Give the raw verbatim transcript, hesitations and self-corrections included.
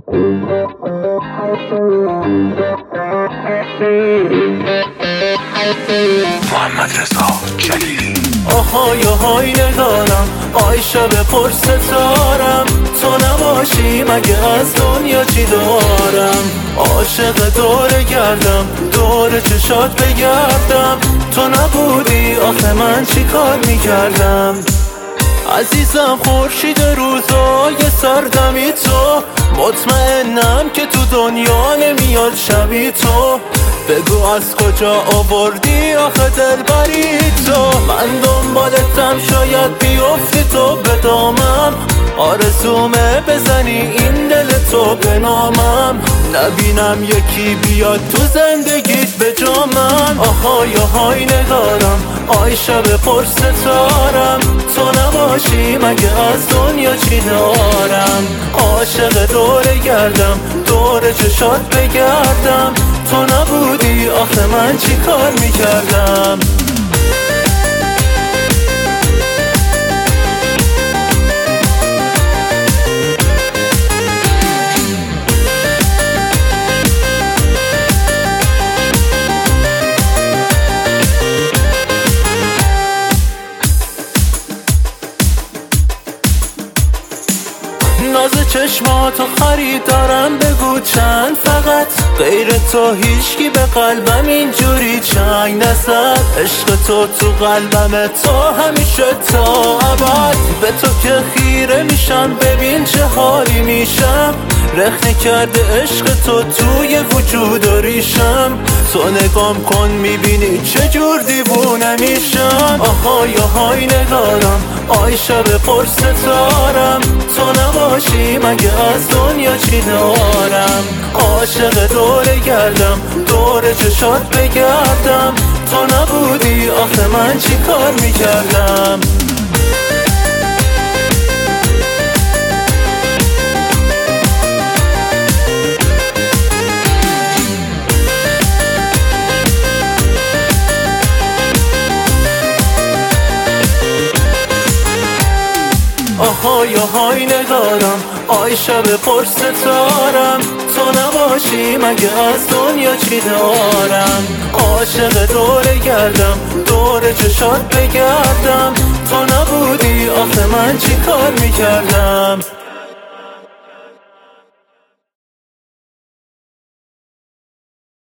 محمد رضا جلیلی. آهای آهای نگارم، آی شب پر ستارم، تو نباشی مگه از دنیا چی دارم؟ عاشق دور گردم، دور چشات بگردم، تو نبودی آخه من چی کار میکردم؟ عزیزم خورشید روزای سردمی تو، مطمئنم که تو دنیا نمیاد شبی تو. بگو از کجا آوردی آخه دلبری تو؟ من دنبالتم شاید بیفتی تو به دامم، آرزومه بزنی این دل تو به نامم، نبینم یکی بیاد تو زندگیت به جا من. آهای آهای نگارم، آی شب پر ستارم، تو نباشی مگه از دنیا چی دارم؟ عاشق دور گردم، دور چشات بگردم، تو نبودی آخه من چی کار میکردم؟ ناز چشماتو خریدارم، بگو چند فقط غیر تو هیچکی به قلبم اینجوری چنگ نزد. عشق تو تو قلبم، تو همیشه تا ابد، به تو که خیره میشم ببین چه حالی میشم. رخنه کرده عشق تو توی وجود و ریشم، تو نگام کن میبینی چه جور دیوونه میشم. آهای آهای نگارم، آی شب پر ستارم، تو نباشی مگه از دنیا چی دارم؟ عاشق دور گردم، دور چشات بگردم، تو نبودی آخه من چی کار میکردم؟ آهای آهای نگارم، آی شب پر ستارم، تو نباشی مگه از دنیا چی دارم؟ عاشق دور گردم، دور چشات بگردم، تو نبودی آخه من چی کار میکردم؟